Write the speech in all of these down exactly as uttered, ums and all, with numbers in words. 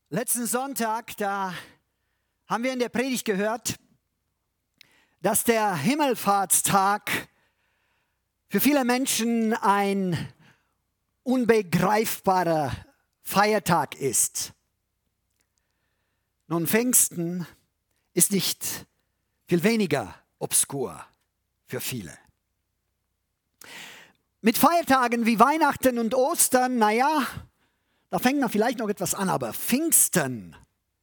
Letzten Sonntag, da haben wir in der Predigt gehört, dass der Himmelfahrtstag für viele Menschen ein unbegreifbarer Feiertag ist. Nun, Pfingsten ist nicht viel weniger obskur für viele. Mit Feiertagen wie Weihnachten und Ostern, naja, da fängt man vielleicht noch etwas an, aber Pfingsten.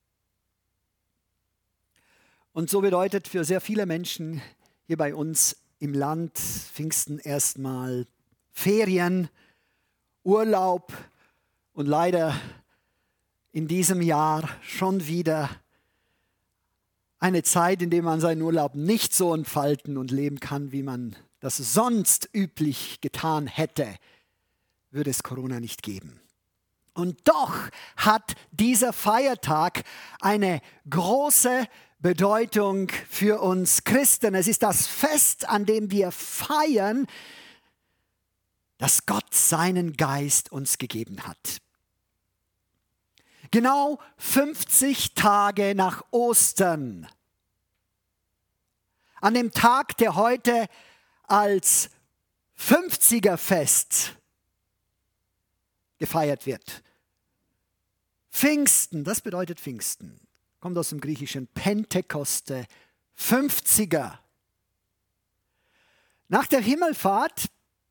Und so bedeutet für sehr viele Menschen hier bei uns im Land Pfingsten erstmal Ferien, Urlaub und leider in diesem Jahr schon wieder eine Zeit, in der man seinen Urlaub nicht so entfalten und leben kann, wie man das sonst üblich getan hätte, würde es Corona nicht geben. Und doch hat dieser Feiertag eine große Bedeutung für uns Christen. Es ist das Fest, an dem wir feiern, dass Gott seinen Geist uns gegeben hat. Genau fünfzig Tage nach Ostern, an dem Tag, der heute als fünfziger-Fest gefeiert wird. Pfingsten, das bedeutet Pfingsten, kommt aus dem griechischen Pentekoste, fünfziger. Nach der Himmelfahrt,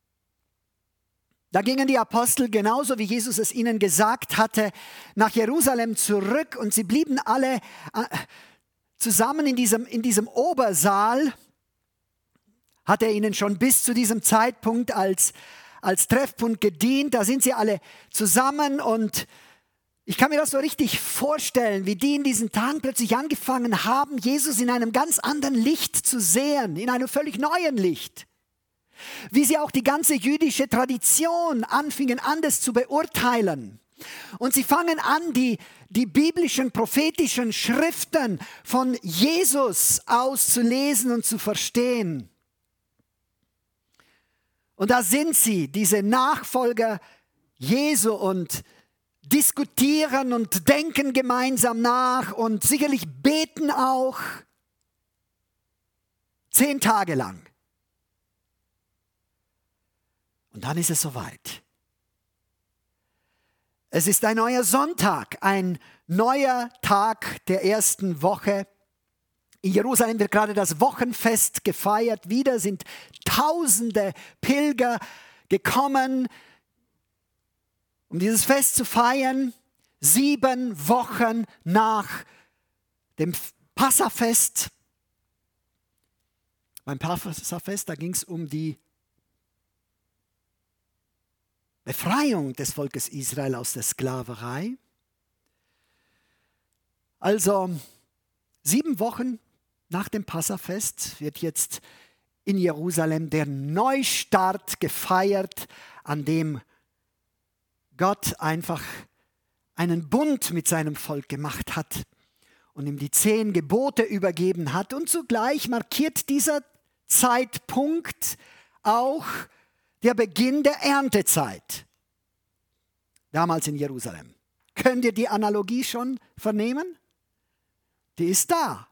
da gingen die Apostel, genauso wie Jesus es ihnen gesagt hatte, nach Jerusalem zurück und sie blieben alle zusammen in diesem, in diesem Obersaal. Hat er ihnen schon bis zu diesem Zeitpunkt als, als Treffpunkt gedient. Da sind sie alle zusammen und ich kann mir das so richtig vorstellen, wie die in diesen Tagen plötzlich angefangen haben, Jesus in einem ganz anderen Licht zu sehen, in einem völlig neuen Licht. Wie sie auch die ganze jüdische Tradition anfingen, anders zu beurteilen. Und sie fangen an, die, die biblischen, prophetischen Schriften von Jesus auszulesen und zu verstehen. Und da sind sie, diese Nachfolger Jesu, und diskutieren und denken gemeinsam nach und sicherlich beten auch zehn Tage lang. Und dann ist es soweit. Es ist ein neuer Sonntag, ein neuer Tag der ersten Woche. In Jerusalem wird gerade das Wochenfest gefeiert. Wieder sind tausende Pilger gekommen, um dieses Fest zu feiern. Sieben Wochen nach dem Passafest. Beim Passafest, da ging es um die Befreiung des Volkes Israel aus der Sklaverei. Also sieben Wochen nach dem Passafest wird jetzt in Jerusalem der Neustart gefeiert, an dem Gott einfach einen Bund mit seinem Volk gemacht hat und ihm die zehn Gebote übergeben hat. Und zugleich markiert dieser Zeitpunkt auch der Beginn der Erntezeit, damals in Jerusalem. Könnt ihr die Analogie schon vernehmen? Die ist da.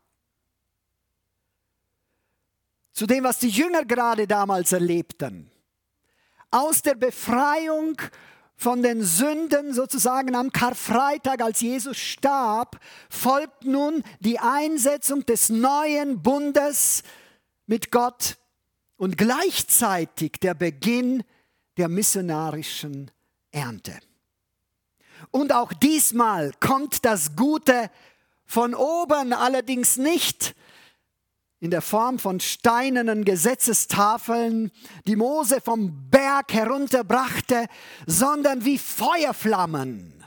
Zu dem, was die Jünger gerade damals erlebten. Aus der Befreiung von den Sünden sozusagen am Karfreitag, als Jesus starb, folgt nun die Einsetzung des neuen Bundes mit Gott und gleichzeitig der Beginn der missionarischen Ernte. Und auch diesmal kommt das Gute von oben, allerdings nicht in der Form von steinernen Gesetzestafeln, die Mose vom Berg herunterbrachte, sondern wie Feuerflammen,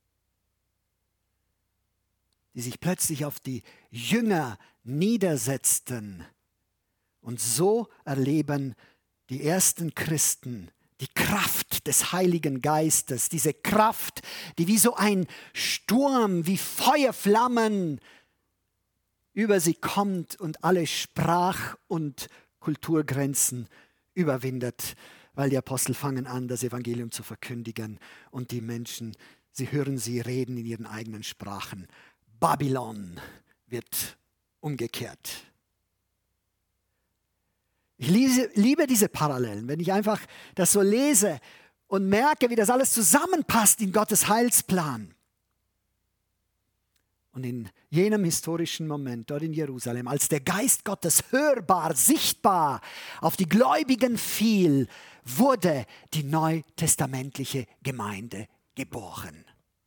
die sich plötzlich auf die Jünger niedersetzten. Und so erleben die ersten Christen die Kraft des Heiligen Geistes, diese Kraft, die wie so ein Sturm, wie Feuerflammen über sie kommt und alle Sprach- und Kulturgrenzen überwindet, weil die Apostel fangen an, das Evangelium zu verkündigen und die Menschen Sie hören sie reden in ihren eigenen Sprachen. Babylon wird umgekehrt. Ich liebe, liebe diese Parallelen, wenn ich einfach das so lese und merke, wie das alles zusammenpasst in Gottes Heilsplan. Und in jenem historischen Moment dort in Jerusalem, als der Geist Gottes hörbar, sichtbar auf die Gläubigen fiel, wurde die neutestamentliche Gemeinde geboren.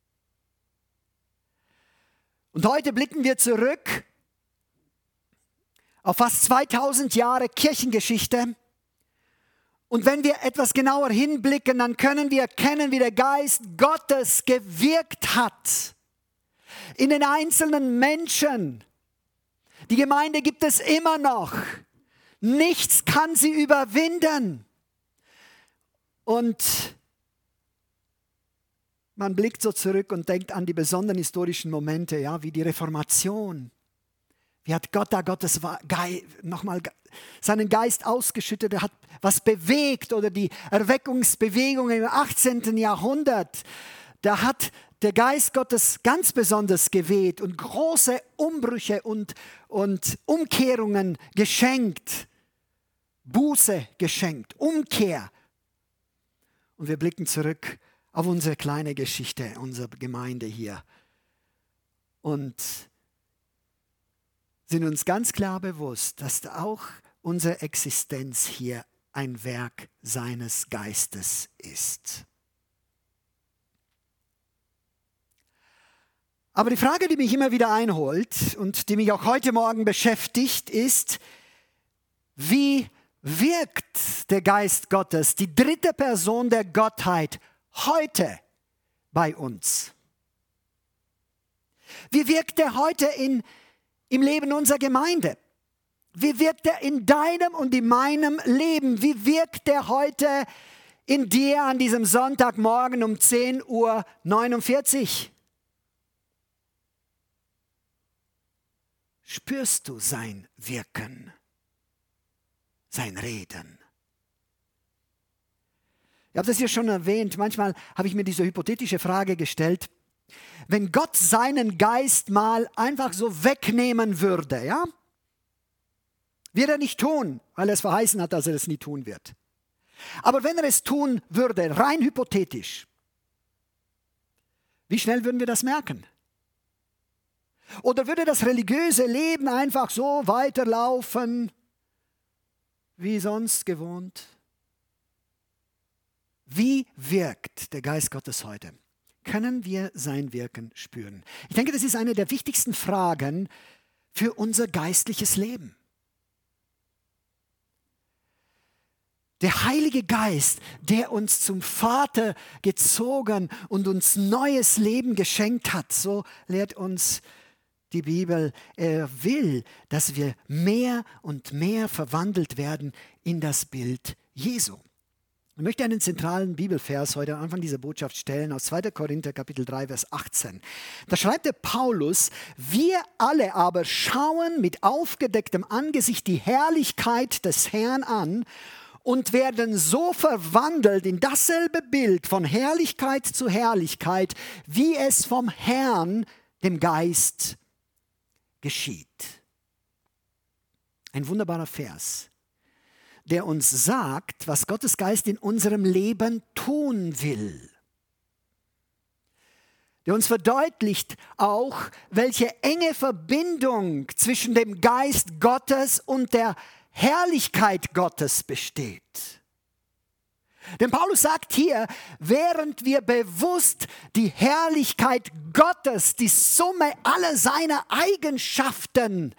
Und heute blicken wir zurück auf fast zweitausend Jahre Kirchengeschichte. Und wenn wir etwas genauer hinblicken, dann können wir erkennen, wie der Geist Gottes gewirkt hat in den einzelnen Menschen. Die Gemeinde gibt es immer noch. Nichts kann sie überwinden. Und man blickt so zurück und denkt an die besonderen historischen Momente, ja, wie die Reformation. Wie hat Gott da Gottes Ge- nochmal seinen Geist ausgeschüttet, er hat was bewegt, oder die Erweckungsbewegungen im achtzehnten Jahrhundert. Da hat der Geist Gottes ganz besonders geweht und große Umbrüche und, und Umkehrungen geschenkt. Buße geschenkt, Umkehr. Und wir blicken zurück auf unsere kleine Geschichte, unsere Gemeinde hier. Und sind uns ganz klar bewusst, dass auch unsere Existenz hier ein Werk seines Geistes ist. Aber die Frage, die mich immer wieder einholt und die mich auch heute Morgen beschäftigt, ist, wie wirkt der Geist Gottes, die dritte Person der Gottheit, heute bei uns? Wie wirkt er heute in, im Leben unserer Gemeinde? Wie wirkt er in deinem und in meinem Leben? Wie wirkt er heute in dir an diesem Sonntagmorgen um zehn Uhr neunundvierzig? Spürst du sein Wirken, sein Reden? Ich habe das hier schon erwähnt, manchmal habe ich mir diese hypothetische Frage gestellt, wenn Gott seinen Geist mal einfach so wegnehmen würde, ja? Wird er nicht tun, weil er es verheißen hat, dass er es nie tun wird. Aber wenn er es tun würde, rein hypothetisch, wie schnell würden wir das merken? Oder würde das religiöse Leben einfach so weiterlaufen, wie sonst gewohnt? Wie wirkt der Geist Gottes heute? Können wir sein Wirken spüren? Ich denke, das ist eine der wichtigsten Fragen für unser geistliches Leben. Der Heilige Geist, der uns zum Vater gezogen und uns neues Leben geschenkt hat, so lehrt uns die Bibel, er will, dass wir mehr und mehr verwandelt werden in das Bild Jesu. Ich möchte einen zentralen Bibelvers heute am Anfang dieser Botschaft stellen, aus zweiter Korinther Kapitel drei, Vers achtzehn. Da schreibt der Paulus, wir alle aber schauen mit aufgedecktem Angesicht die Herrlichkeit des Herrn an und werden so verwandelt in dasselbe Bild von Herrlichkeit zu Herrlichkeit, wie es vom Herrn, dem Geist, geschieht. Ein wunderbarer Vers, der uns sagt, was Gottes Geist in unserem Leben tun will. Der uns verdeutlicht auch, welche enge Verbindung zwischen dem Geist Gottes und der Herrlichkeit Gottes besteht. Denn Paulus sagt hier, während wir bewusst die Herrlichkeit Gottes, die Summe aller seiner Eigenschaften,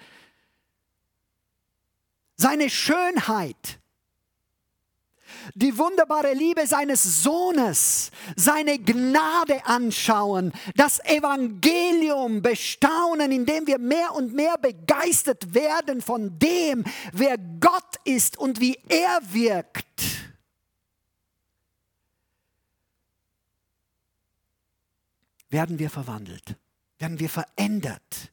seine Schönheit, die wunderbare Liebe seines Sohnes, seine Gnade anschauen, das Evangelium bestaunen, indem wir mehr und mehr begeistert werden von dem, wer Gott ist und wie er wirkt. Werden wir verwandelt, werden wir verändert.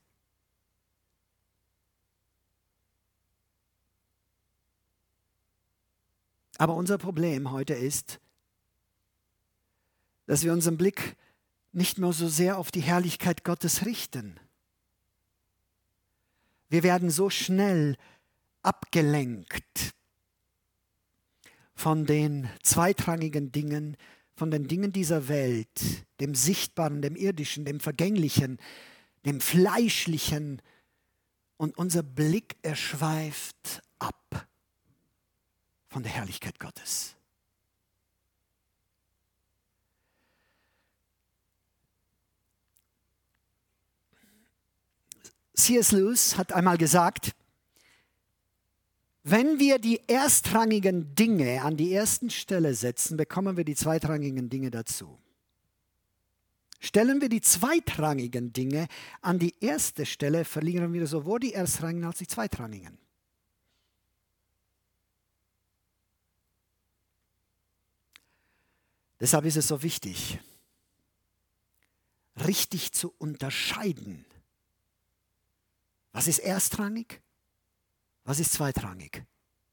Aber unser Problem heute ist, dass wir unseren Blick nicht mehr so sehr auf die Herrlichkeit Gottes richten. Wir werden so schnell abgelenkt von den zweitrangigen Dingen, von den Dingen dieser Welt, dem Sichtbaren, dem Irdischen, dem Vergänglichen, dem Fleischlichen. Und unser Blick erschweift ab von der Herrlichkeit Gottes. C S Lewis hat einmal gesagt, wenn wir die erstrangigen Dinge an die erste Stelle setzen, bekommen wir die zweitrangigen Dinge dazu. Stellen wir die zweitrangigen Dinge an die erste Stelle, verlieren wir sowohl die erstrangigen als die zweitrangigen. Deshalb ist es so wichtig, richtig zu unterscheiden. Was ist erstrangig? Was ist zweitrangig?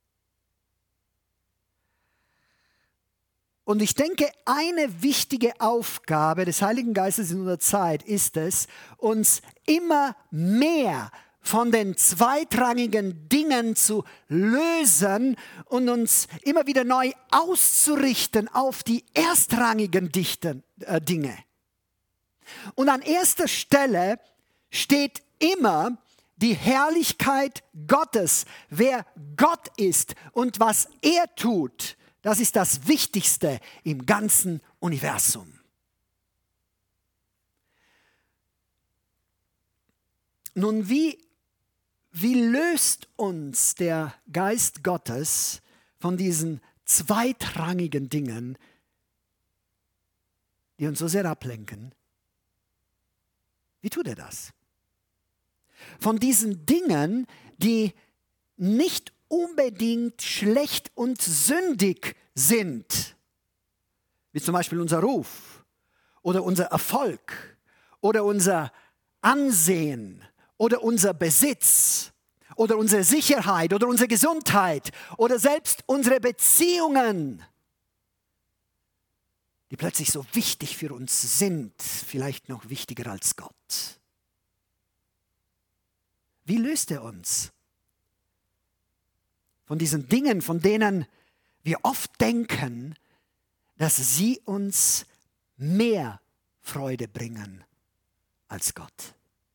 Und ich denke, eine wichtige Aufgabe des Heiligen Geistes in unserer Zeit ist es, uns immer mehr von den zweitrangigen Dingen zu lösen und uns immer wieder neu auszurichten auf die erstrangigen Dichten, äh, Dinge. Und an erster Stelle steht immer die Herrlichkeit Gottes, wer Gott ist und was er tut, das ist das Wichtigste im ganzen Universum. Nun, wie, wie löst uns der Geist Gottes von diesen zweitrangigen Dingen, die uns so sehr ablenken? Wie tut er das? Von diesen Dingen, die nicht unbedingt schlecht und sündig sind, wie zum Beispiel unser Ruf oder unser Erfolg oder unser Ansehen oder unser Besitz oder unsere Sicherheit oder unsere Gesundheit oder selbst unsere Beziehungen, die plötzlich so wichtig für uns sind, vielleicht noch wichtiger als Gott. Wie löst er uns von diesen Dingen, von denen wir oft denken, dass sie uns mehr Freude bringen als Gott?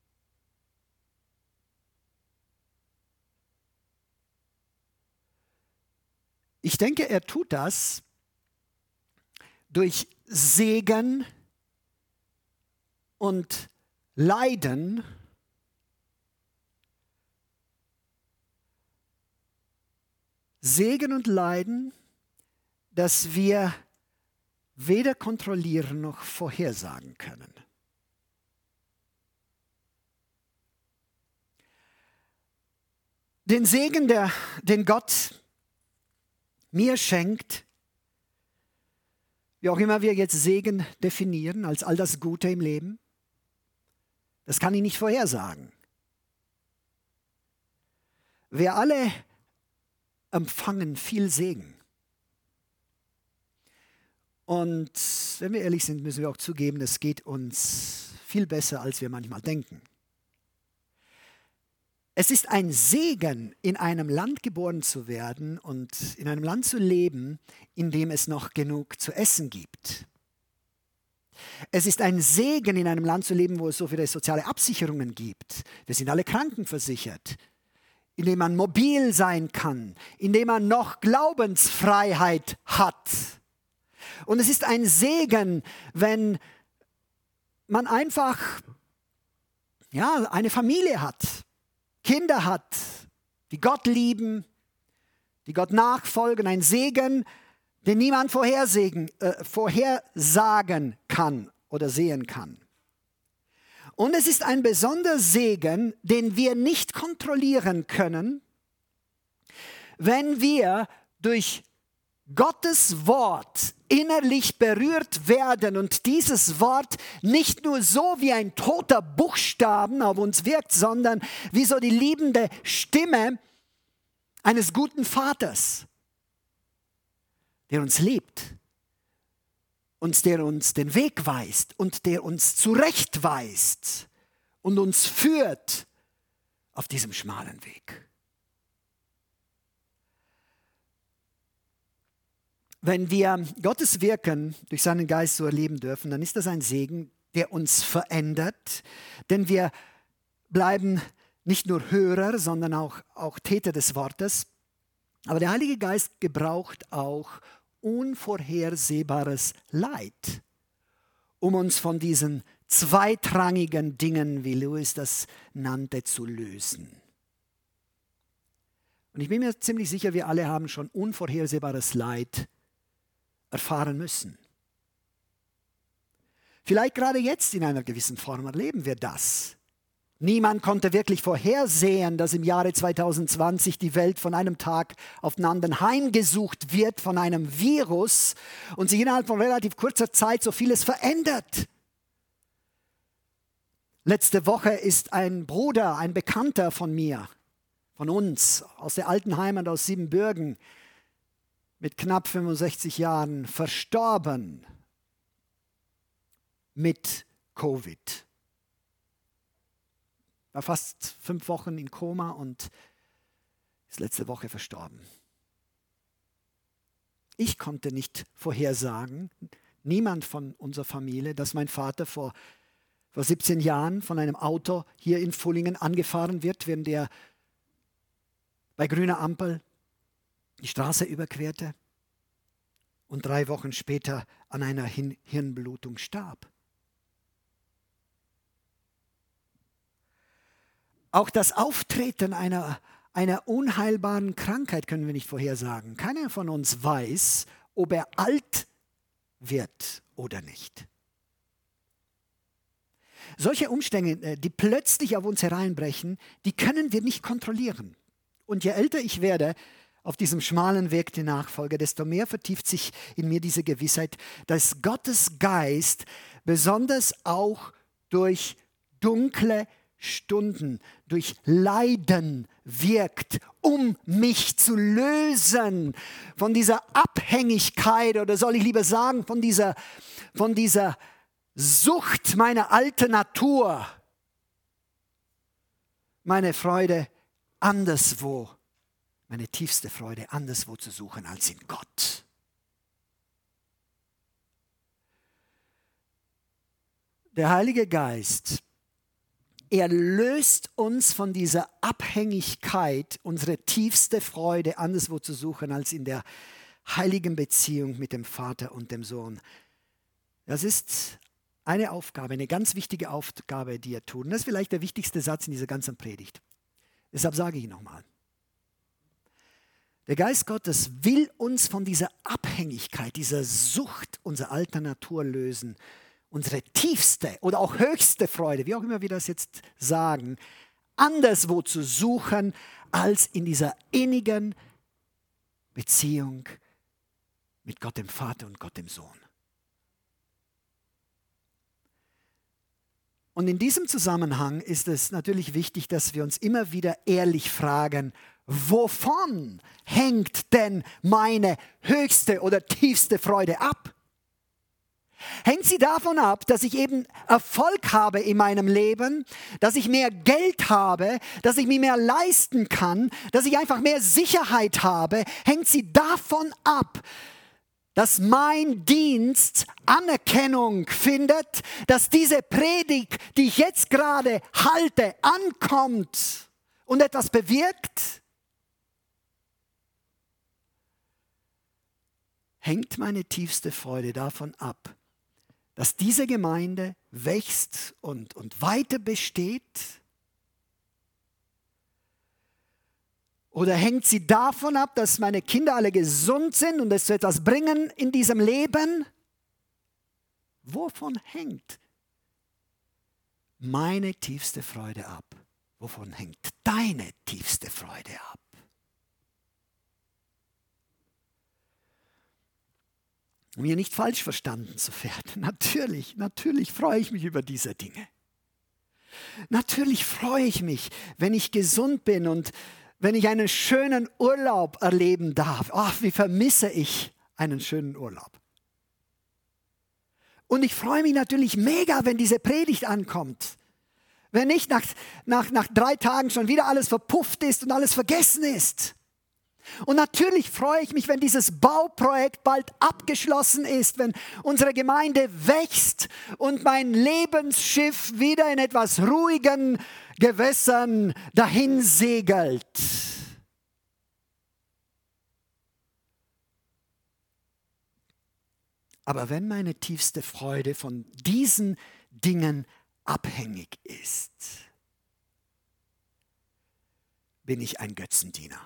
Ich denke, er tut das durch Segen und Leiden, Segen und Leiden, das wir weder kontrollieren noch vorhersagen können. Den Segen, der, den Gott mir schenkt, wie auch immer wir jetzt Segen definieren, als all das Gute im Leben, das kann ich nicht vorhersagen. Wir alle empfangen viel Segen. Und wenn wir ehrlich sind, müssen wir auch zugeben, es geht uns viel besser, als wir manchmal denken. Es ist ein Segen, in einem Land geboren zu werden und in einem Land zu leben, in dem es noch genug zu essen gibt. Es ist ein Segen, in einem Land zu leben, wo es so viele soziale Absicherungen gibt. Wir sind alle krankenversichert. In dem man mobil sein kann, in dem man noch Glaubensfreiheit hat. Und es ist ein Segen, wenn man einfach ja, eine Familie hat, Kinder hat, die Gott lieben, die Gott nachfolgen. Ein Segen, den niemand vorhersagen, äh, vorhersagen kann oder sehen kann. Und es ist ein besonderer Segen, den wir nicht kontrollieren können, wenn wir durch Gottes Wort innerlich berührt werden und dieses Wort nicht nur so wie ein toter Buchstaben auf uns wirkt, sondern wie so die liebende Stimme eines guten Vaters, der uns liebt uns, der uns den Weg weist und der uns zurechtweist und uns führt auf diesem schmalen Weg. Wenn wir Gottes Wirken durch seinen Geist so erleben dürfen, dann ist das ein Segen, der uns verändert, denn wir bleiben nicht nur Hörer, sondern auch, auch Täter des Wortes. Aber der Heilige Geist gebraucht auch unvorhersehbares Leid, um uns von diesen zweitrangigen Dingen, wie Lewis das nannte, zu lösen. Und ich bin mir ziemlich sicher, wir alle haben schon unvorhersehbares Leid erfahren müssen. Vielleicht gerade jetzt in einer gewissen Form erleben wir das. Niemand konnte wirklich vorhersehen, dass im Jahre zwanzig zwanzig die Welt von einem Tag auf den anderen heimgesucht wird von einem Virus und sich innerhalb von relativ kurzer Zeit so vieles verändert. Letzte Woche ist ein Bruder, ein Bekannter von mir, von uns, aus der alten Heimat aus Siebenbürgen, mit knapp fünfundsechzig Jahren verstorben mit Covid. War fast fünf Wochen in Koma und ist letzte Woche verstorben. Ich konnte nicht vorhersagen, niemand von unserer Familie, dass mein Vater vor, vor siebzehn Jahren von einem Auto hier in Villingen angefahren wird, während er bei grüner Ampel die Straße überquerte und drei Wochen später an einer Hin- Hirnblutung starb. Auch das Auftreten einer, einer unheilbaren Krankheit können wir nicht vorhersagen. Keiner von uns weiß, ob er alt wird oder nicht. Solche Umstände, die plötzlich auf uns hereinbrechen, die können wir nicht kontrollieren. Und je älter ich werde, auf diesem schmalen Weg der Nachfolge, desto mehr vertieft sich in mir diese Gewissheit, dass Gottes Geist besonders auch durch dunkle Stunden, durch Leiden wirkt, um mich zu lösen von dieser Abhängigkeit oder soll ich lieber sagen, von dieser, von dieser Sucht meiner alten Natur, meine Freude anderswo, meine tiefste Freude anderswo zu suchen als in Gott. Der Heilige Geist, er löst uns von dieser Abhängigkeit, unsere tiefste Freude anderswo zu suchen als in der heiligen Beziehung mit dem Vater und dem Sohn. Das ist eine Aufgabe, eine ganz wichtige Aufgabe, die er tut. Und das ist vielleicht der wichtigste Satz in dieser ganzen Predigt. Deshalb sage ich ihn nochmal. Der Geist Gottes will uns von dieser Abhängigkeit, dieser Sucht unserer alten Natur lösen. Unsere tiefste oder auch höchste Freude, wie auch immer wir das jetzt sagen, anderswo zu suchen, als in dieser innigen Beziehung mit Gott dem Vater und Gott dem Sohn. Und in diesem Zusammenhang ist es natürlich wichtig, dass wir uns immer wieder ehrlich fragen, wovon hängt denn meine höchste oder tiefste Freude ab? Hängt sie davon ab, dass ich eben Erfolg habe in meinem Leben, dass ich mehr Geld habe, dass ich mir mehr leisten kann, dass ich einfach mehr Sicherheit habe? Hängt sie davon ab, dass mein Dienst Anerkennung findet, dass diese Predigt, die ich jetzt gerade halte, ankommt und etwas bewirkt? Hängt meine tiefste Freude davon ab, dass diese Gemeinde wächst und, und weiter besteht? Oder hängt sie davon ab, dass meine Kinder alle gesund sind und es etwas bringen in diesem Leben? Wovon hängt meine tiefste Freude ab? Wovon hängt deine tiefste Freude ab? Um hier nicht falsch verstanden zu werden. Natürlich, natürlich freue ich mich über diese Dinge. Natürlich freue ich mich, wenn ich gesund bin und wenn ich einen schönen Urlaub erleben darf. Ach, wie vermisse ich einen schönen Urlaub. Und ich freue mich natürlich mega, wenn diese Predigt ankommt. Wenn nicht nach, nach, nach drei Tagen schon wieder alles verpufft ist und alles vergessen ist. Und natürlich freue ich mich, wenn dieses Bauprojekt bald abgeschlossen ist, wenn unsere Gemeinde wächst und mein Lebensschiff wieder in etwas ruhigen Gewässern dahin segelt. Aber wenn meine tiefste Freude von diesen Dingen abhängig ist, bin ich ein Götzendiener.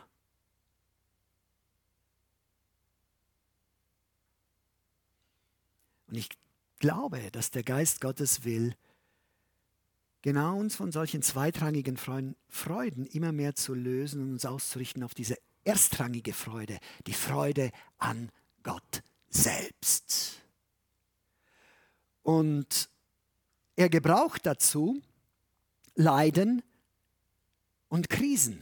Und ich glaube, dass der Geist Gottes will, genau uns von solchen zweitrangigen Freuden immer mehr zu lösen und uns auszurichten auf diese erstrangige Freude, die Freude an Gott selbst. Und er gebraucht dazu Leiden und Krisen.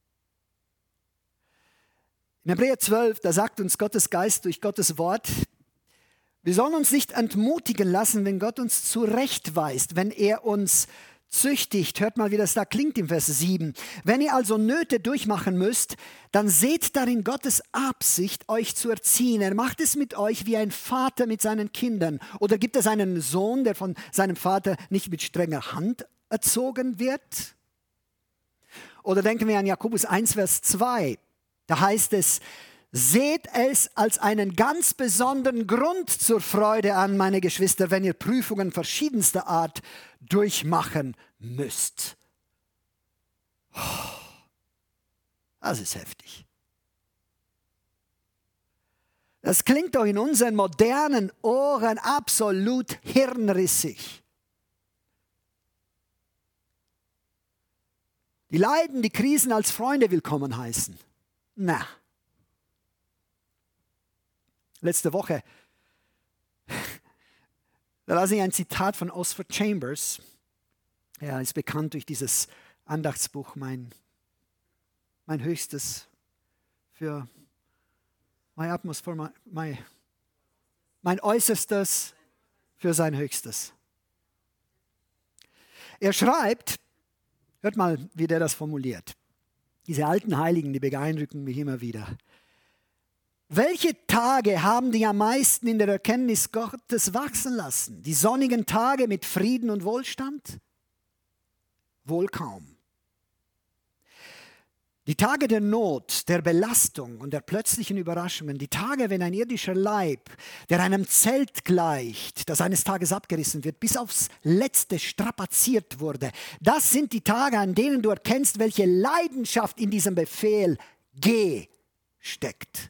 In Hebräer zwölf, da sagt uns Gottes Geist durch Gottes Wort, wir sollen uns nicht entmutigen lassen, wenn Gott uns zurechtweist, wenn er uns züchtigt. Hört mal, wie das da klingt im Vers sieben. Wenn ihr also Nöte durchmachen müsst, dann seht darin Gottes Absicht, euch zu erziehen. Er macht es mit euch wie ein Vater mit seinen Kindern. Oder gibt es einen Sohn, der von seinem Vater nicht mit strenger Hand erzogen wird? Oder denken wir an Jakobus eins, Vers zwei. Da heißt es, seht es als einen ganz besonderen Grund zur Freude an, meine Geschwister, wenn ihr Prüfungen verschiedenster Art durchmachen müsst. Das ist heftig. Das klingt doch in unseren modernen Ohren absolut hirnrissig. Die Leiden, die Krisen als Freunde willkommen heißen. Na. Letzte Woche, da las ich ein Zitat von Osford Chambers. Er ist bekannt durch dieses Andachtsbuch, mein, mein höchstes für my utmost for my, my, mein äußerstes für sein höchstes. Er schreibt, hört mal, wie der das formuliert. Diese alten Heiligen, die beeindrucken mich immer wieder. Welche Tage haben dich am meisten in der Erkenntnis Gottes wachsen lassen? Die sonnigen Tage mit Frieden und Wohlstand? Wohl kaum. Die Tage der Not, der Belastung und der plötzlichen Überraschungen, die Tage, wenn ein irdischer Leib, der einem Zelt gleicht, das eines Tages abgerissen wird, bis aufs Letzte strapaziert wurde, das sind die Tage, an denen du erkennst, welche Leidenschaft in diesem Befehl Geh steckt.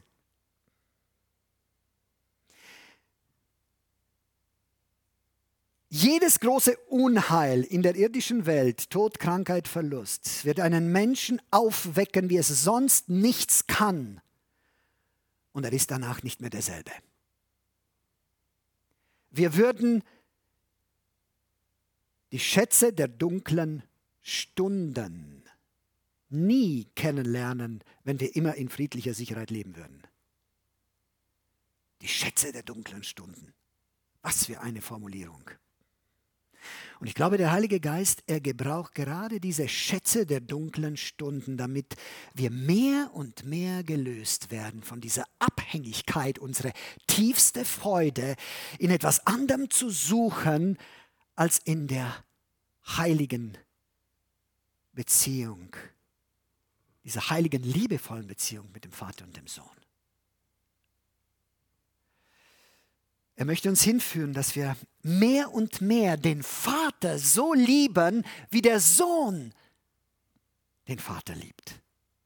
Jedes große Unheil in der irdischen Welt, Tod, Krankheit, Verlust, wird einen Menschen aufwecken, wie es sonst nichts kann. Und er ist danach nicht mehr derselbe. Wir würden die Schätze der dunklen Stunden nie kennenlernen, wenn wir immer in friedlicher Sicherheit leben würden. Die Schätze der dunklen Stunden. Was für eine Formulierung. Und ich glaube, der Heilige Geist, er gebraucht gerade diese Schätze der dunklen Stunden, damit wir mehr und mehr gelöst werden von dieser Abhängigkeit, unsere tiefste Freude in etwas anderem zu suchen, als in der heiligen Beziehung, dieser heiligen, liebevollen Beziehung mit dem Vater und dem Sohn. Er möchte uns hinführen, dass wir mehr und mehr den Vater so lieben, wie der Sohn den Vater liebt.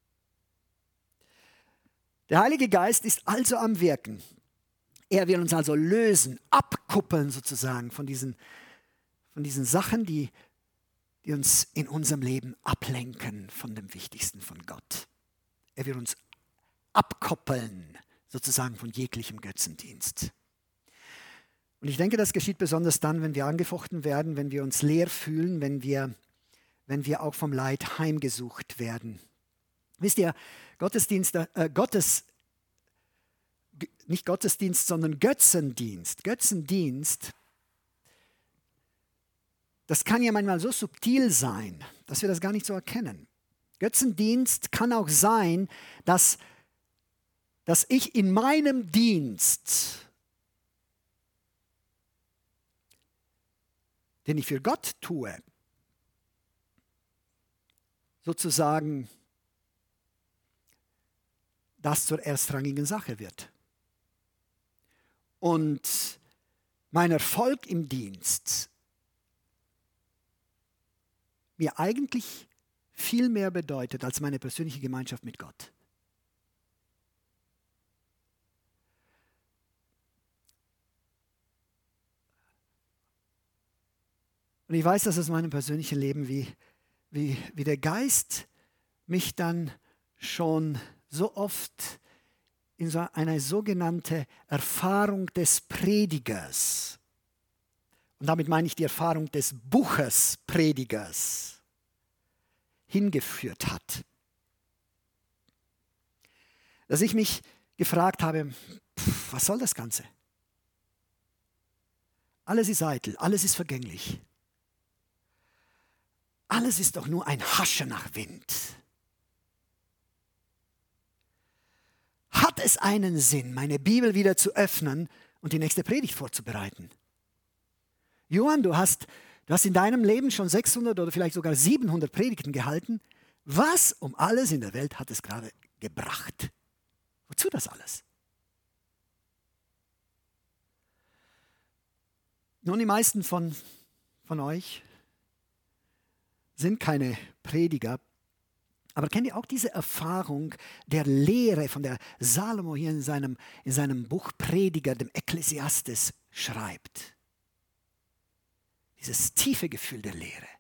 Der Heilige Geist ist also am Wirken. Er will uns also lösen, abkuppeln sozusagen von diesen, von diesen Sachen, die, die uns in unserem Leben ablenken von dem Wichtigsten von Gott. Er will uns abkoppeln sozusagen von jeglichem Götzendienst. Und ich denke, das geschieht besonders dann, wenn wir angefochten werden, wenn wir uns leer fühlen, wenn wir, wenn wir auch vom Leid heimgesucht werden. Wisst ihr, Gottesdienst, äh, Gottes, nicht Gottesdienst, sondern Götzendienst. Götzendienst das kann ja manchmal so subtil sein, dass wir das gar nicht so erkennen. Götzendienst kann auch sein, dass, dass ich in meinem Dienst, den ich für Gott tue, sozusagen das zur erstrangigen Sache wird. Und mein Erfolg im Dienst mir eigentlich viel mehr bedeutet als meine persönliche Gemeinschaft mit Gott. Und ich weiß, dass aus meinem persönlichen Leben, wie, wie, wie der Geist mich dann schon so oft in so eine sogenannte Erfahrung des Predigers, und damit meine ich die Erfahrung des Buches Predigers, hingeführt hat. Dass ich mich gefragt habe, pff, was soll das Ganze? Alles ist eitel, alles ist vergänglich. Alles ist doch nur ein Haschen nach Wind. Hat es einen Sinn, meine Bibel wieder zu öffnen und die nächste Predigt vorzubereiten? Johann, du hast, du hast in deinem Leben schon sechshundert oder vielleicht sogar siebenhundert Predigten gehalten. Was um alles in der Welt hat es gerade gebracht? Wozu das alles? Nun, die meisten von, von euch sind keine Prediger, aber kennt ihr auch diese Erfahrung der Lehre, von der Salomo hier in seinem, in seinem Buch Prediger, dem Ekklesiastes, schreibt? Dieses tiefe Gefühl der Lehre.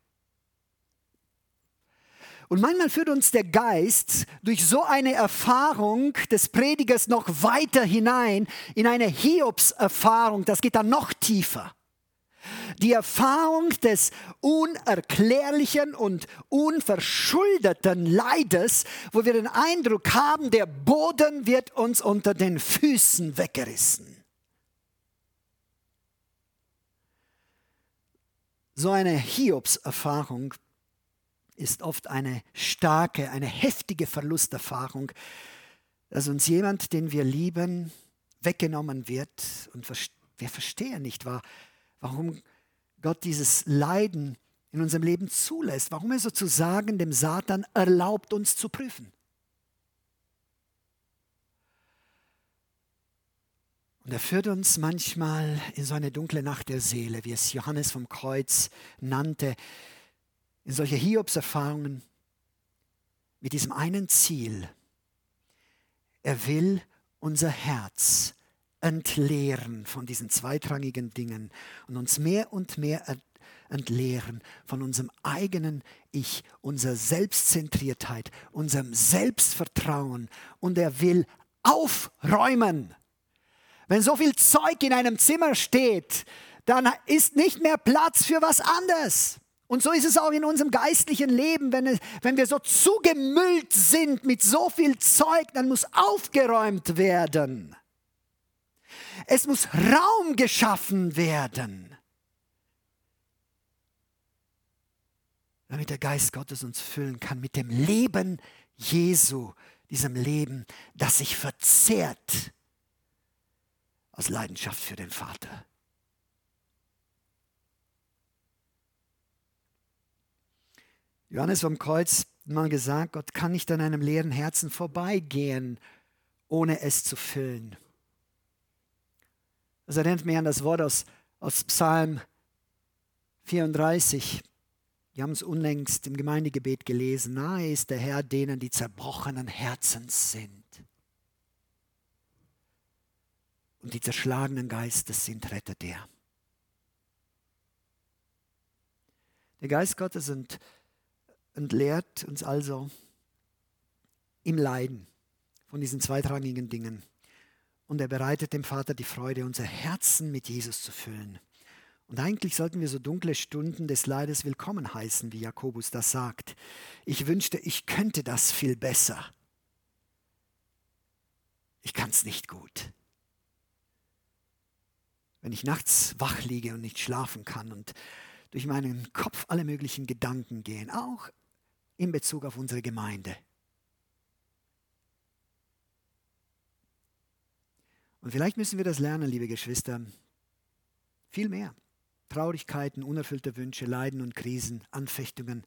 Und manchmal führt uns der Geist durch so eine Erfahrung des Predigers noch weiter hinein in eine Hiobs-Erfahrung, das geht dann noch tiefer. Die Erfahrung des unerklärlichen und unverschuldeten Leides, wo wir den Eindruck haben, der Boden wird uns unter den Füßen weggerissen. So eine Hiobs-Erfahrung ist oft eine starke, eine heftige Verlusterfahrung, dass uns jemand, den wir lieben, weggenommen wird. Und wir verstehen nicht, warum Gott dieses Leiden in unserem Leben zulässt, warum er sozusagen dem Satan erlaubt, uns zu prüfen. Und er führt uns manchmal in so eine dunkle Nacht der Seele, wie es Johannes vom Kreuz nannte, in solche Hiobs-Erfahrungen mit diesem einen Ziel. Er will unser Herz entleeren von diesen zweitrangigen Dingen und uns mehr und mehr entleeren von unserem eigenen Ich, unserer Selbstzentriertheit, unserem Selbstvertrauen. Und er will aufräumen. Wenn so viel Zeug in einem Zimmer steht, dann ist nicht mehr Platz für was anderes. Und so ist es auch in unserem geistlichen Leben. Wenn, wenn wir so zugemüllt sind mit so viel Zeug, dann muss aufgeräumt werden. Es muss Raum geschaffen werden, damit der Geist Gottes uns füllen kann mit dem Leben Jesu, diesem Leben, das sich verzehrt aus Leidenschaft für den Vater. Johannes vom Kreuz hat mal gesagt, Gott kann nicht an einem leeren Herzen vorbeigehen, ohne es zu füllen. Das erinnert mich an das Wort aus, aus Psalm vierunddreißig. Wir haben es unlängst im Gemeindegebet gelesen. Nahe ist der Herr denen, die zerbrochenen Herzens sind. Und die zerschlagenen Geistes sind, rettet er. Der Geist Gottes ent, entleert uns also im Leiden von diesen zweitrangigen Dingen. Und er bereitet dem Vater die Freude, unser Herzen mit Jesus zu füllen. Und eigentlich sollten wir so dunkle Stunden des Leides willkommen heißen, wie Jakobus das sagt. Ich wünschte, ich könnte das viel besser. Ich kann es nicht gut. Wenn ich nachts wach liege und nicht schlafen kann und durch meinen Kopf alle möglichen Gedanken gehen, auch in Bezug auf unsere Gemeinde. Und vielleicht müssen wir das lernen, liebe Geschwister, viel mehr. Traurigkeiten, unerfüllte Wünsche, Leiden und Krisen, Anfechtungen,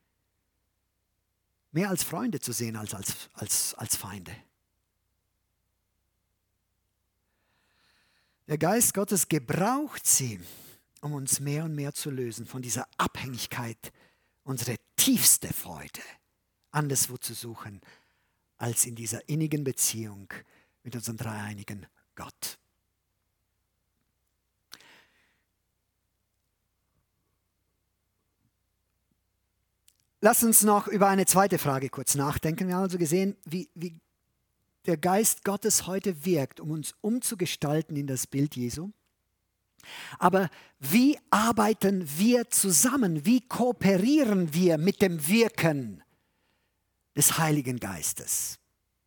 mehr als Freunde zu sehen als als, als, als Feinde. Der Geist Gottes gebraucht sie, um uns mehr und mehr zu lösen von dieser Abhängigkeit, unsere tiefste Freude anderswo zu suchen, als in dieser innigen Beziehung mit unserem dreieinigen Gott. Lass uns noch über eine zweite Frage kurz nachdenken. Wir haben also gesehen, wie, wie der Geist Gottes heute wirkt, um uns umzugestalten in das Bild Jesu. Aber wie arbeiten wir zusammen? Wie kooperieren wir mit dem Wirken des Heiligen Geistes?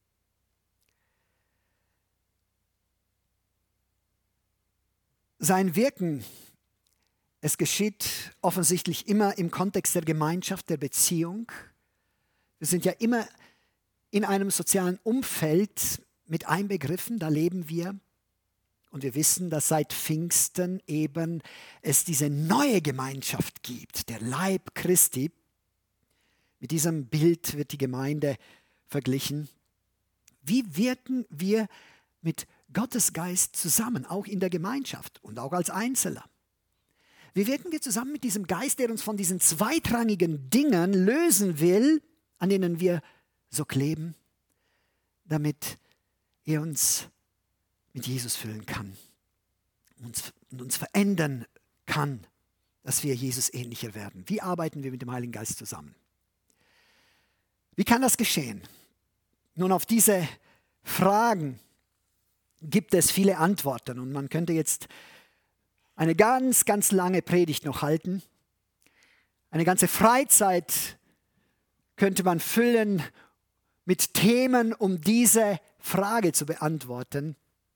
Sein Wirken, es geschieht offensichtlich immer im Kontext der Gemeinschaft, der Beziehung. Wir sind ja immer in einem sozialen Umfeld mit einbegriffen, da leben wir. Und wir wissen, dass seit Pfingsten eben es diese neue Gemeinschaft gibt, der Leib Christi. Mit diesem Bild wird die Gemeinde verglichen. Wie wirken wir mit Gottes Geist zusammen, auch in der Gemeinschaft und auch als Einzelner? Wie wirken wir zusammen mit diesem Geist, der uns von diesen zweitrangigen Dingen lösen will, an denen wir so kleben, damit er uns mit Jesus füllen kann uns, und uns verändern kann, dass wir Jesus ähnlicher werden? Wie arbeiten wir mit dem Heiligen Geist zusammen? Wie kann das geschehen? Nun, auf diese Fragen gibt es viele Antworten und man könnte jetzt eine ganz, ganz lange Predigt noch halten. Eine ganze Freizeit könnte man füllen mit Themen, um diese Frage zu beantworten.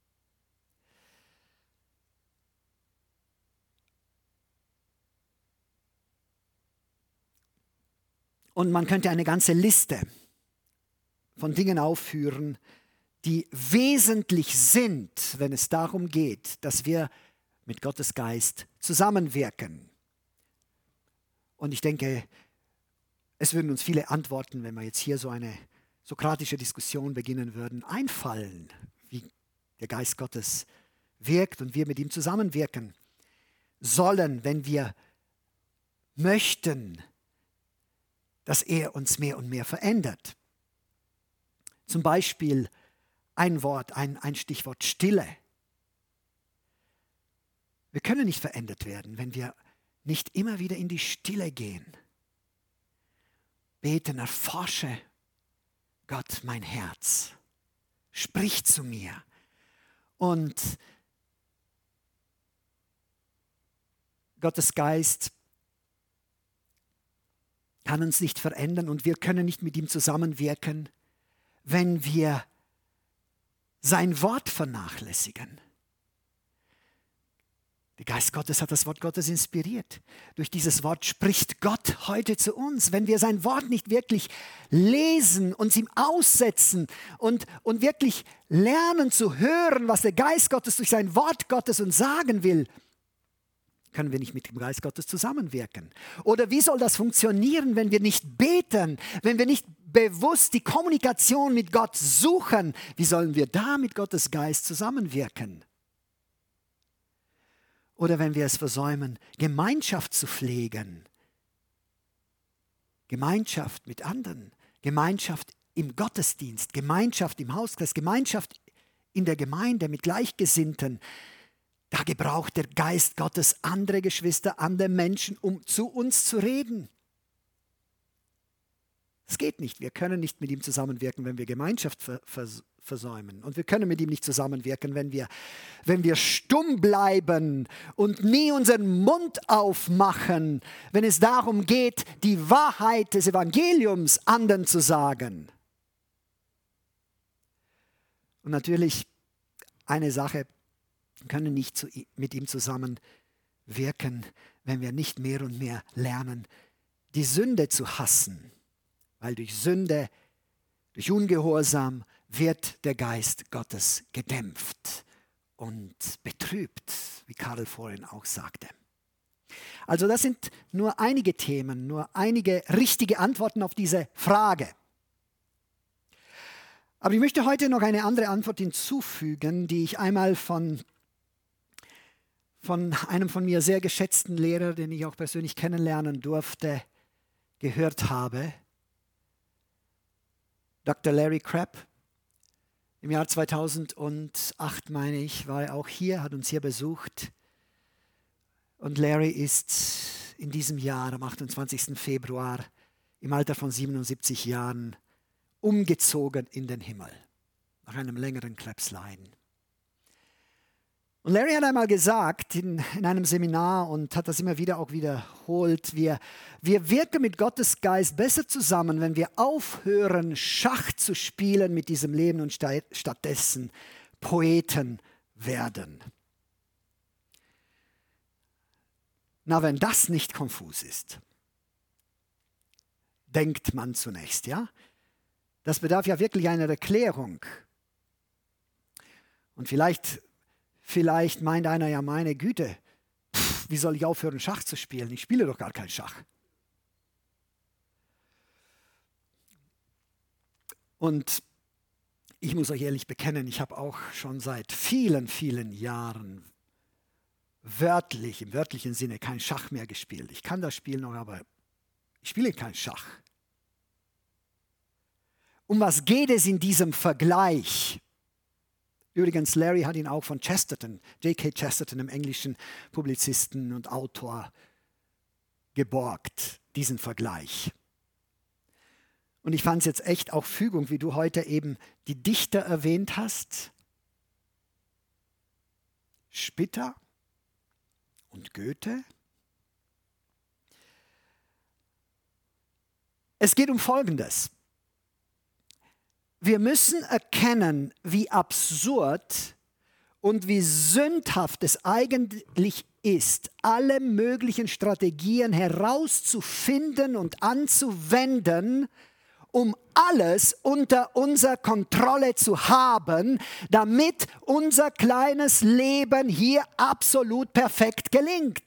Und man könnte eine ganze Liste von Dingen aufführen, die wesentlich sind, wenn es darum geht, dass wir mit Gottes Geist zusammenwirken. Und ich denke, es würden uns viele Antworten, wenn wir jetzt hier so eine sokratische Diskussion beginnen würden, einfallen, wie der Geist Gottes wirkt und wir mit ihm zusammenwirken sollen, wenn wir möchten, dass er uns mehr und mehr verändert. Zum Beispiel ein Wort, ein, ein Stichwort Stille. Wir können nicht verändert werden, wenn wir nicht immer wieder in die Stille gehen. Beten, erforsche Gott mein Herz. Sprich zu mir. Und Gottes Geist kann uns nicht verändern und wir können nicht mit ihm zusammenwirken, wenn wir sein Wort vernachlässigen. Der Geist Gottes hat das Wort Gottes inspiriert. Durch dieses Wort spricht Gott heute zu uns. Wenn wir sein Wort nicht wirklich lesen, uns ihm aussetzen und, und wirklich lernen zu hören, was der Geist Gottes durch sein Wort Gottes uns sagen will, können wir nicht mit dem Geist Gottes zusammenwirken. Oder wie soll das funktionieren, wenn wir nicht beten, wenn wir nicht bewusst die Kommunikation mit Gott suchen? Wie sollen wir da mit Gottes Geist zusammenwirken? Oder wenn wir es versäumen, Gemeinschaft zu pflegen. Gemeinschaft mit anderen, Gemeinschaft im Gottesdienst, Gemeinschaft im Hauskreis, Gemeinschaft in der Gemeinde mit Gleichgesinnten. Da gebraucht der Geist Gottes andere Geschwister, andere Menschen, um zu uns zu reden. Es geht nicht. Wir können nicht mit ihm zusammenwirken, wenn wir Gemeinschaft versäumen. Und wir können mit ihm nicht zusammenwirken, wenn wir, wenn wir stumm bleiben und nie unseren Mund aufmachen, wenn es darum geht, die Wahrheit des Evangeliums anderen zu sagen. Und natürlich eine Sache, wir können nicht zu, mit ihm zusammenwirken, wenn wir nicht mehr und mehr lernen, die Sünde zu hassen. Weil durch Sünde, durch Ungehorsam wird der Geist Gottes gedämpft und betrübt, wie Karl vorhin auch sagte. Also das sind nur einige Themen, nur einige richtige Antworten auf diese Frage. Aber ich möchte heute noch eine andere Antwort hinzufügen, die ich einmal von, von einem von mir sehr geschätzten Lehrer, den ich auch persönlich kennenlernen durfte, gehört habe. Doktor Larry Crabb. Im Jahr zweitausendacht, meine ich, war er auch hier, hat uns hier besucht. Und Larry ist in diesem Jahr, am achtundzwanzigsten Februar, im Alter von siebenundsiebzig Jahren, umgezogen in den Himmel, nach einem längeren Krebsleiden. Und Larry hat einmal gesagt in, in einem Seminar und hat das immer wieder auch wiederholt, wir, wir wirken mit Gottes Geist besser zusammen, wenn wir aufhören, Schach zu spielen mit diesem Leben und stattdessen Poeten werden. Na, wenn das nicht konfus ist, denkt man zunächst, ja? Das bedarf ja wirklich einer Erklärung. Und vielleicht, vielleicht meint einer, ja meine Güte, pff, wie soll ich aufhören, Schach zu spielen? Ich spiele doch gar keinen Schach. Und ich muss euch ehrlich bekennen, ich habe auch schon seit vielen, vielen Jahren wörtlich, im wörtlichen Sinne kein Schach mehr gespielt. Ich kann das Spiel noch, aber ich spiele kein Schach. Um was geht es in diesem Vergleich? Übrigens, Larry hat ihn auch von Chesterton, J K Chesterton, dem englischen Publizisten und Autor, geborgt, diesen Vergleich. Und ich fand es jetzt echt auch Fügung, wie du heute eben die Dichter erwähnt hast. Spitter und Goethe. Es geht um Folgendes. Wir müssen erkennen, wie absurd und wie sündhaft es eigentlich ist, alle möglichen Strategien herauszufinden und anzuwenden, um alles unter unserer Kontrolle zu haben, damit unser kleines Leben hier absolut perfekt gelingt.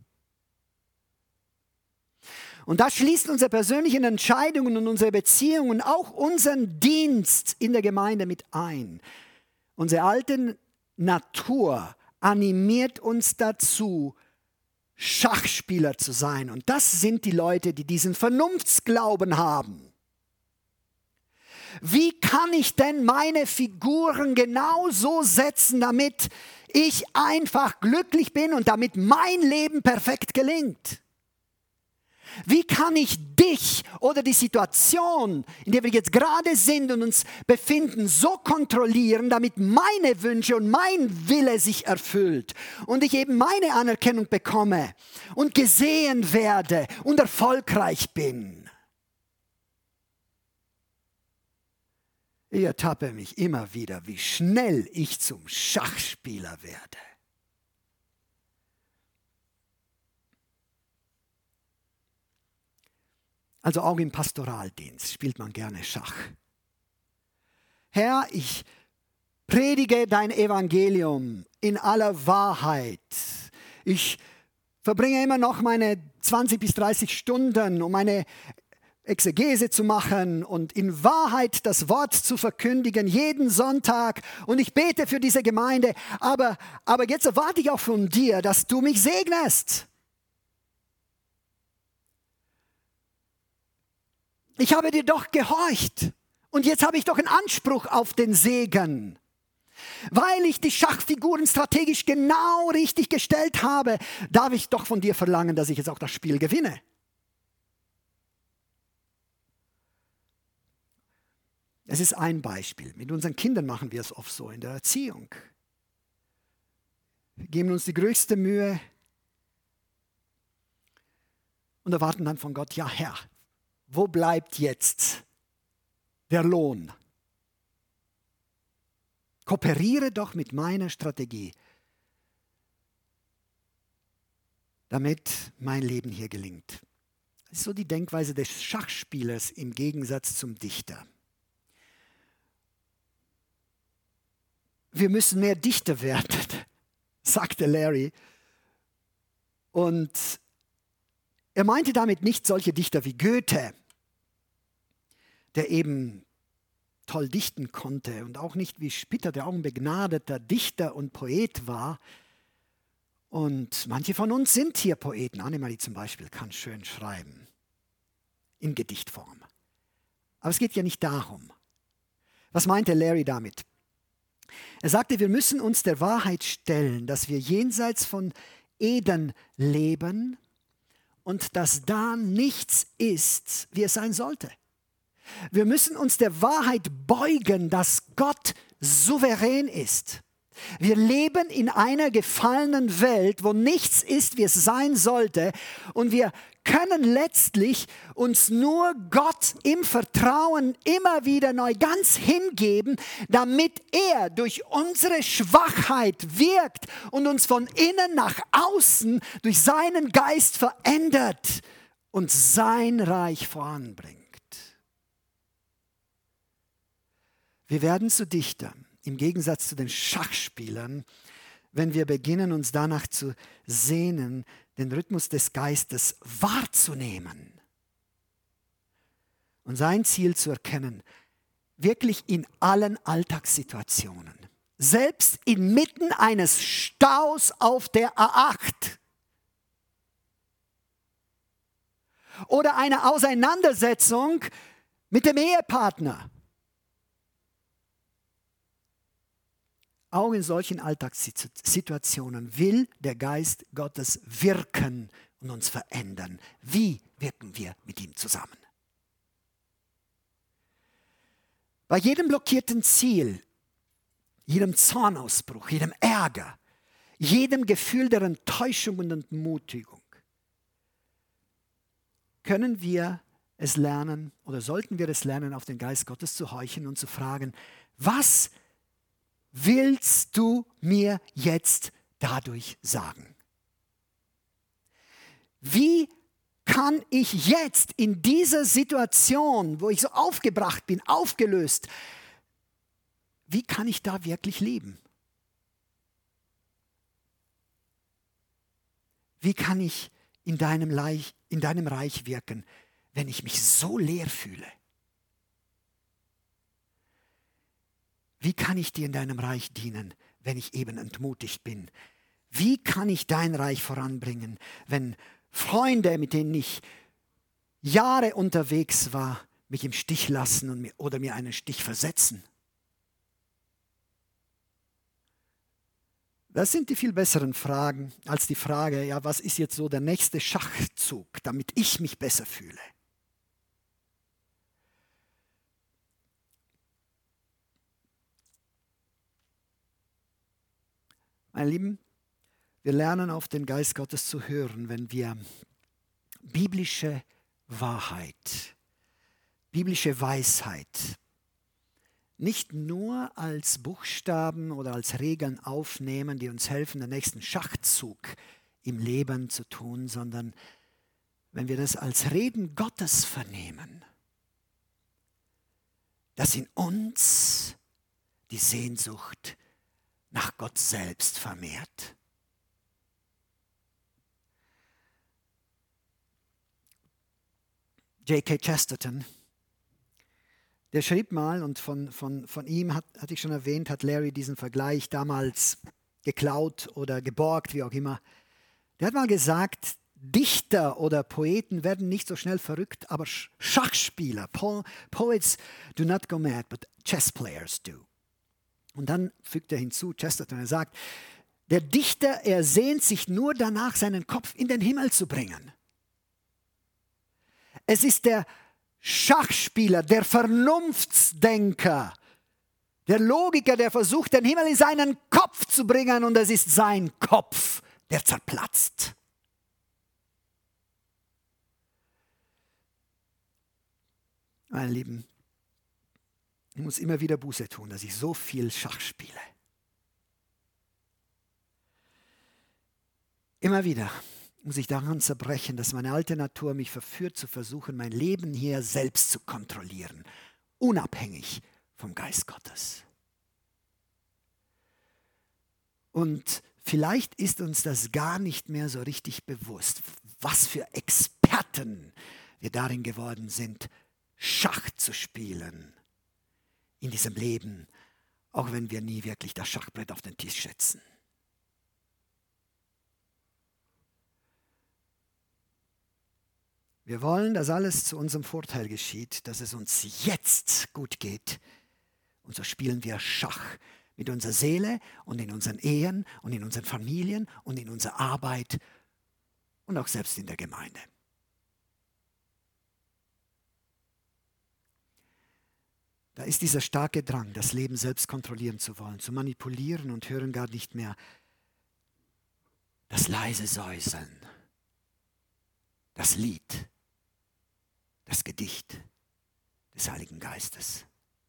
Und das schließt unsere persönlichen Entscheidungen und unsere Beziehungen, auch unseren Dienst in der Gemeinde mit ein. Unsere alte Natur animiert uns dazu, Schachspieler zu sein. Und das sind die Leute, die diesen Vernunftsglauben haben. Wie kann ich denn meine Figuren genau so setzen, damit ich einfach glücklich bin und damit mein Leben perfekt gelingt? Wie kann ich dich oder die Situation, in der wir jetzt gerade sind und uns befinden, so kontrollieren, damit meine Wünsche und mein Wille sich erfüllt und ich eben meine Anerkennung bekomme und gesehen werde und erfolgreich bin? Ich ertappe mich immer wieder, wie schnell ich zum Schachspieler werde. Also auch im Pastoraldienst spielt man gerne Schach. Herr, ich predige dein Evangelium in aller Wahrheit. Ich verbringe immer noch meine zwanzig bis dreißig Stunden, um eine Exegese zu machen und in Wahrheit das Wort zu verkündigen, jeden Sonntag. Und ich bete für diese Gemeinde. Aber, aber jetzt erwarte ich auch von dir, dass du mich segnest. Ich habe dir doch gehorcht und jetzt habe ich doch einen Anspruch auf den Segen. Weil ich die Schachfiguren strategisch genau richtig gestellt habe, darf ich doch von dir verlangen, dass ich jetzt auch das Spiel gewinne. Es ist ein Beispiel. Mit unseren Kindern machen wir es oft so in der Erziehung. Wir geben uns die größte Mühe und erwarten dann von Gott, ja Herr, wo bleibt jetzt der Lohn? Kooperiere doch mit meiner Strategie, damit mein Leben hier gelingt. Das ist so die Denkweise des Schachspielers im Gegensatz zum Dichter. Wir müssen mehr Dichter werden, sagte Larry. Und er meinte damit nicht solche Dichter wie Goethe, der eben toll dichten konnte, und auch nicht wie Spitzer, der auch ein begnadeter Dichter und Poet war. Und manche von uns sind hier Poeten. Annemarie zum Beispiel kann schön schreiben, in Gedichtform. Aber es geht ja nicht darum. Was meinte Larry damit? Er sagte, wir müssen uns der Wahrheit stellen, dass wir jenseits von Eden leben und dass da nichts ist, wie es sein sollte. Wir müssen uns der Wahrheit beugen, dass Gott souverän ist. Wir leben in einer gefallenen Welt, wo nichts ist, wie es sein sollte, und wir können letztlich uns nur Gott im Vertrauen immer wieder neu ganz hingeben, damit er durch unsere Schwachheit wirkt und uns von innen nach außen durch seinen Geist verändert und sein Reich voranbringt. Wir werden zu Dichtern, im Gegensatz zu den Schachspielern, wenn wir beginnen, uns danach zu sehnen, den Rhythmus des Geistes wahrzunehmen und sein Ziel zu erkennen, wirklich in allen Alltagssituationen, selbst inmitten eines Staus auf der A acht oder einer Auseinandersetzung mit dem Ehepartner. Auch in solchen Alltagssituationen will der Geist Gottes wirken und uns verändern. Wie wirken wir mit ihm zusammen? Bei jedem blockierten Ziel, jedem Zornausbruch, jedem Ärger, jedem Gefühl der Enttäuschung und Entmutigung können wir es lernen oder sollten wir es lernen, auf den Geist Gottes zu horchen und zu fragen, was willst du mir jetzt dadurch sagen? Wie kann ich jetzt in dieser Situation, wo ich so aufgebracht bin, aufgelöst, wie kann ich da wirklich leben? Wie kann ich in deinem Reich, in deinem Reich wirken, wenn ich mich so leer fühle? Wie kann ich dir in deinem Reich dienen, wenn ich eben entmutigt bin? Wie kann ich dein Reich voranbringen, wenn Freunde, mit denen ich Jahre unterwegs war, mich im Stich lassen und mir, oder mir einen Stich versetzen? Das sind die viel besseren Fragen als die Frage, ja, was ist jetzt so der nächste Schachzug, damit ich mich besser fühle? Meine Lieben, wir lernen auf den Geist Gottes zu hören, wenn wir biblische Wahrheit, biblische Weisheit nicht nur als Buchstaben oder als Regeln aufnehmen, die uns helfen, den nächsten Schachzug im Leben zu tun, sondern wenn wir das als Reden Gottes vernehmen, dass in uns die Sehnsucht nach Gott selbst vermehrt. J K Chesterton, der schrieb mal, und von, von, von ihm, hat, hatte ich schon erwähnt, hat Larry diesen Vergleich damals geklaut oder geborgt, wie auch immer. Der hat mal gesagt, Dichter oder Poeten werden nicht so schnell verrückt, aber Schachspieler, po Poets do not go mad, but chess players do. Und dann fügt er hinzu, Chesterton, er sagt, der Dichter, er sehnt sich nur danach, seinen Kopf in den Himmel zu bringen. Es ist der Schachspieler, der Vernunftsdenker, der Logiker, der versucht, den Himmel in seinen Kopf zu bringen, und es ist sein Kopf, der zerplatzt. Meine Lieben, ich muss immer wieder Buße tun, dass ich so viel Schach spiele. Immer wieder. muss ich daran zerbrechen, dass meine alte Natur mich verführt, zu versuchen, mein Leben hier selbst zu kontrollieren, unabhängig vom Geist Gottes. Und vielleicht ist uns das gar nicht mehr so richtig bewusst, was für Experten wir darin geworden sind, Schach zu spielen in diesem Leben, auch wenn wir nie wirklich das Schachbrett auf den Tisch setzen. Wir wollen, dass alles zu unserem Vorteil geschieht, dass es uns jetzt gut geht. Und so spielen wir Schach mit unserer Seele und in unseren Ehen und in unseren Familien und in unserer Arbeit und auch selbst in der Gemeinde. Da ist dieser starke Drang, das Leben selbst kontrollieren zu wollen, zu manipulieren und hören gar nicht mehr das leise Säuseln, das Lied, das Gedicht des Heiligen Geistes.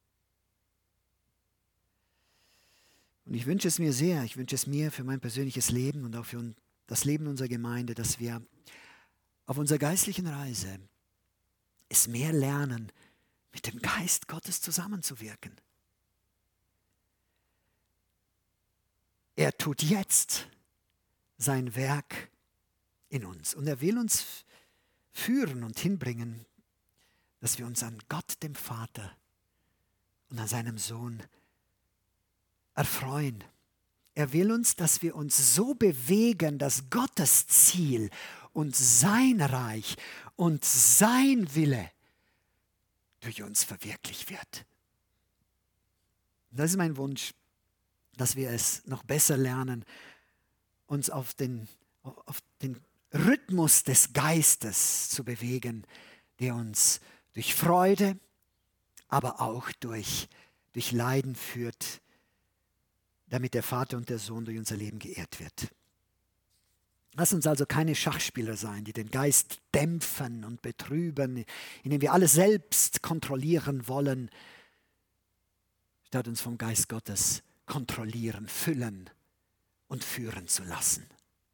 Und ich wünsche es mir sehr, ich wünsche es mir für mein persönliches Leben und auch für das Leben unserer Gemeinde, dass wir auf unserer geistlichen Reise es mehr lernen, mit dem Geist Gottes zusammenzuwirken. Er tut jetzt sein Werk in uns und er will uns führen und hinbringen, dass wir uns an Gott, dem Vater und an seinem Sohn erfreuen. Er will uns, dass wir uns so bewegen, dass Gottes Ziel und sein Reich und sein Wille durch uns verwirklicht wird. Das ist mein Wunsch, dass wir es noch besser lernen, uns auf den, auf den Rhythmus des Geistes zu bewegen, der uns durch Freude, aber auch durch, durch Leiden führt, damit der Vater und der Sohn durch unser Leben geehrt wird. Lass uns also keine Schachspieler sein, die den Geist dämpfen und betrüben, indem wir alles selbst kontrollieren wollen, statt uns vom Geist Gottes kontrollieren, füllen und führen zu lassen.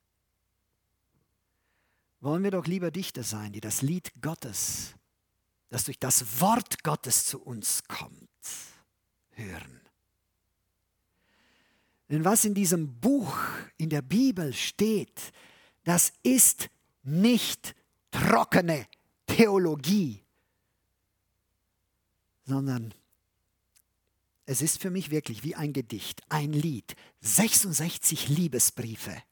Wollen wir doch lieber Dichter sein, die das Lied Gottes, das durch das Wort Gottes zu uns kommt, hören. Denn was in diesem Buch, in der Bibel steht, das ist nicht trockene Theologie, sondern es ist für mich wirklich wie ein Gedicht, ein Lied, sechsundsechzig Liebesbriefe.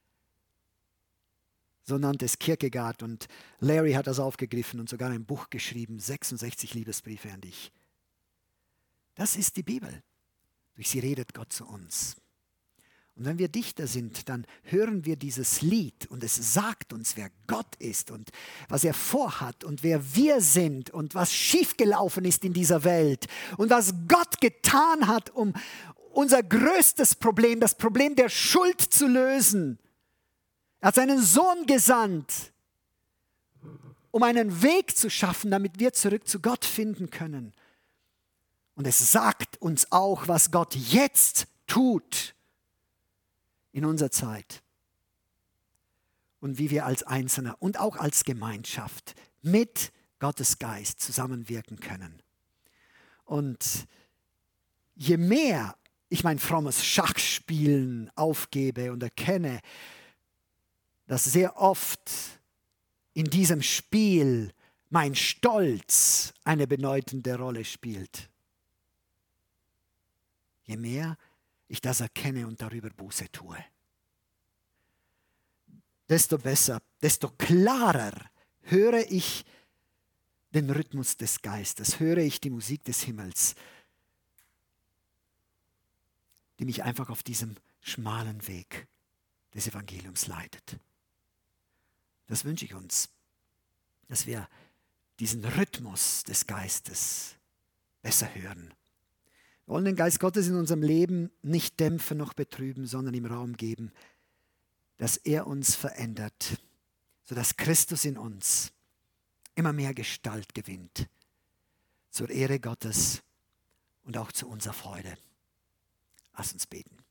So nannte es Kierkegaard und Larry hat das aufgegriffen und sogar ein Buch geschrieben, sechsundsechzig Liebesbriefe an dich. Das ist die Bibel. Durch sie redet Gott zu uns. Und wenn wir Dichter sind, dann hören wir dieses Lied und es sagt uns, wer Gott ist und was er vorhat und wer wir sind und was schiefgelaufen ist in dieser Welt und was Gott getan hat, um unser größtes Problem, das Problem der Schuld zu lösen. Er hat seinen Sohn gesandt, um einen Weg zu schaffen, damit wir zurück zu Gott finden können. Und es sagt uns auch, was Gott jetzt tut in unserer Zeit und wie wir als Einzelner und auch als Gemeinschaft mit Gottes Geist zusammenwirken können. Und je mehr ich mein frommes Schachspielen aufgebe und erkenne, dass sehr oft in diesem Spiel mein Stolz eine bedeutende Rolle spielt, je mehr ich das erkenne und darüber Buße tue, desto besser, desto klarer höre ich den Rhythmus des Geistes, höre ich die Musik des Himmels, die mich einfach auf diesem schmalen Weg des Evangeliums leitet. Das wünsche ich uns, dass wir diesen Rhythmus des Geistes besser hören. Wir wollen den Geist Gottes in unserem Leben nicht dämpfen noch betrüben, sondern ihm Raum geben, dass er uns verändert, sodass Christus in uns immer mehr Gestalt gewinnt, zur Ehre Gottes und auch zu unserer Freude. Lass uns beten.